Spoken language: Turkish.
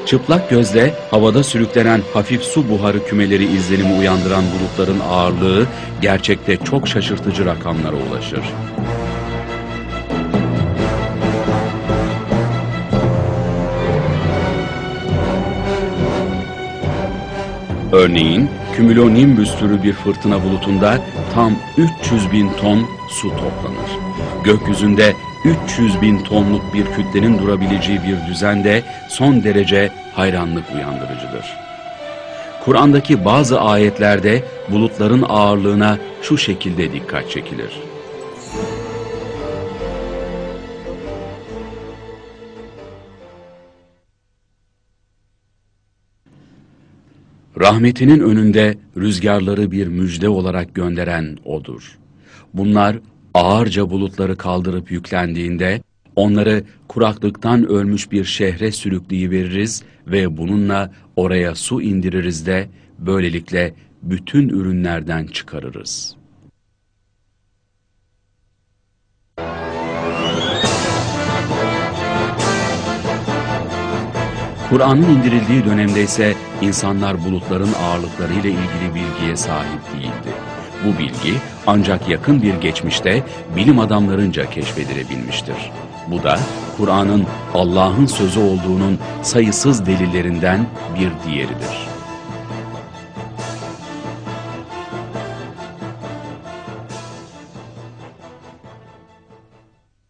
Çıplak gözle havada sürüklenen hafif su buharı kümeleri izlenimi uyandıran bulutların ağırlığı gerçekte çok şaşırtıcı rakamlara ulaşır. Örneğin cumulonimbus türü bir fırtına bulutunda tam 300 bin ton su toplanır. Gökyüzünde 300 bin tonluk bir kütlenin durabileceği bir düzen de son derece hayranlık uyandırıcıdır. Kur'an'daki bazı ayetlerde bulutların ağırlığına şu şekilde dikkat çekilir. Rahmetinin önünde rüzgarları bir müjde olarak gönderen O'dur. Bunlar ağırca bulutları kaldırıp yüklendiğinde onları kuraklıktan ölmüş bir şehre sürükleyiveririz ve bununla oraya su indiririz de böylelikle bütün ürünlerden çıkarırız. Kur'an'ın indirildiği dönemde ise insanlar bulutların ağırlıklarıyla ilgili bilgiye sahip değildi. Bu bilgi ancak yakın bir geçmişte bilim adamlarınca keşfedilebilmiştir. Bu da Kur'an'ın Allah'ın sözü olduğunun sayısız delillerinden bir diğeridir.